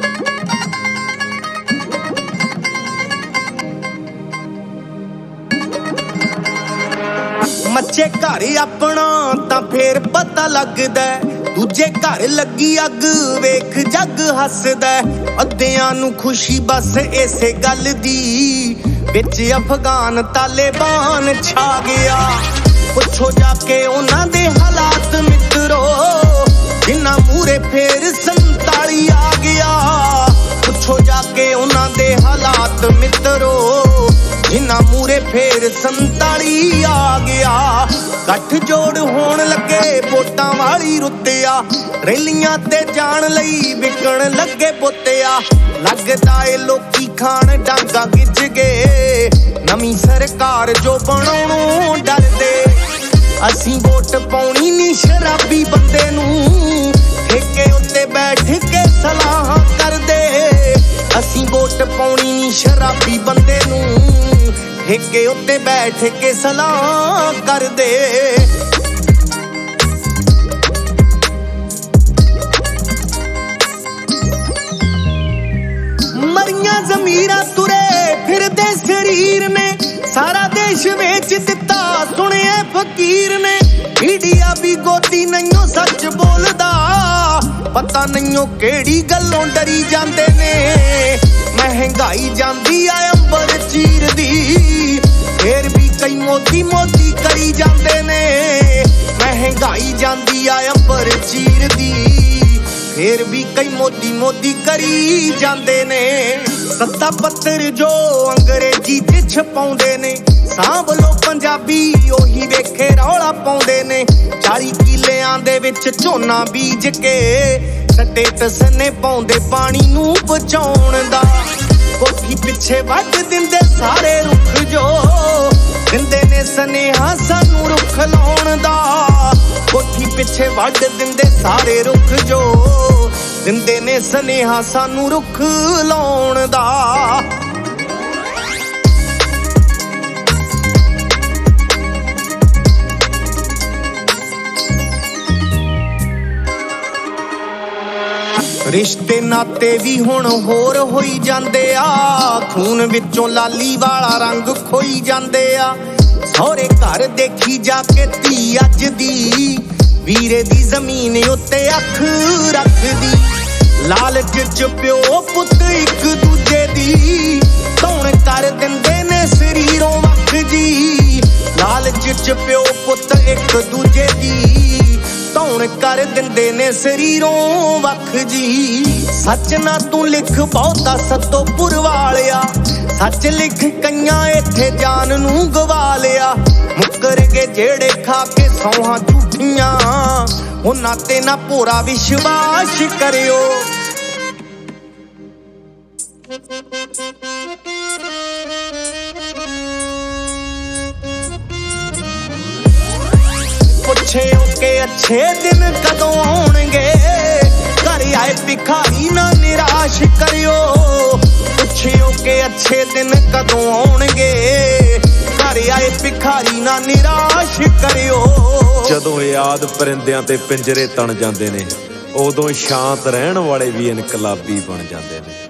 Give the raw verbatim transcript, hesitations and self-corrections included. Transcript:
मचे घर अपना तां फेर पता लगदा, दूजे घर लगी अग वेख जग हसदा। अद्धियां नूं खुशी बस इसे गल दी, विच अफगान तालिबान छा गया। पुछो जाके उन्हां दे हालात मित्रो, जिन्हां मूरे फेर संताली आ गया। पुछो जाके उन्हां दे हालात मित्रो, जिन्हां मूरे फेर संताली आ गया। गठ जोड़ होण लगे वोटां वाली रुत्तिया, रैलियां ते जाण लई विकण लगे पुत्तिया। लगदा ए लोकी खाण डांगा गिज गए, नवीं सरकार जो बनाउणों डरदे। असीं वोट पाउणी नी शराबी बंदे नूं, ठेके उत्ते बैठ के सलाह करदे। असीं वोट पाउणी नी शराबी बंदे नूं, ठेके उत्ते बैठ के सलाह करदे। मरियां ज़मीरां तुरे फिरदे शरीर ने, सारा देश वेच दिता सुनिए फकीर ने। मीडिया भी गोदी नहियों सच बोलदा, पता नहियों केड़ी गल्लों डरी जांदे ने। महंगाई जांदी आ अंबर चीर दी, फिर भी कई मोदी मोदी करी जांदे ने। महंगाई जांदी आ अंबर चीर दी, फिर भी कई मोदी मोदी करी जांदे ने। सत्ता पत्तर जो अंग्रेजी च छपाउंदे ने, सांभ लो पंजाबी ओही वेखे रौला पाउंदे ने। चाली किलियां दे विच झोना बीज के, स्टेटस ने पाउंदे पानी नूं बचाउण दा। कोठी पिछे वढ दिंदे सारे रुख जो, दिंदे ने सनेहा सानू रुख लाउण दा। कोठी पिछे वढ दिंदे सारे रुख जो, दिंदे ने सनेहा सानू रुख लाउण दा। रिश्ते नाते भी हुण होर होई जांदे आ, खून विचों लाली वाला रंग खोई जांदे आ। सौरे घर देखी जाके धी अज दी, वीरे दी जमीन उत्ते अख रखदी। लालच च प्यो पुत एक दूजे दी, धौण कर दिंदे ने शरीरों वख जी। लालच च प्यो पुत एक दूजे दी, धौण कर दिंदे ने शरीरों वख जी। सच ना तू लिख बहुता सतोपुर वालिया, सच लिख कईयां इत्थे जान नूं गवा लिया। मुकर गए जेड़े खा के सौहां झूठियां, उन्हां ते ना पूरा विश्वास करियो। पुछे के अच्छे दिन कदों आउणगे, घर आए भिखारी ना निराश करियो। पुछियो के अच्छे दिन कदों आउणगे, घर आए भिखारी ना निराश करियो। जदों याद परिंदियां ते पिंजरे तण जांदे ने, उदों शांत रहण वाले भी इनकलाबी बन जांदे ने।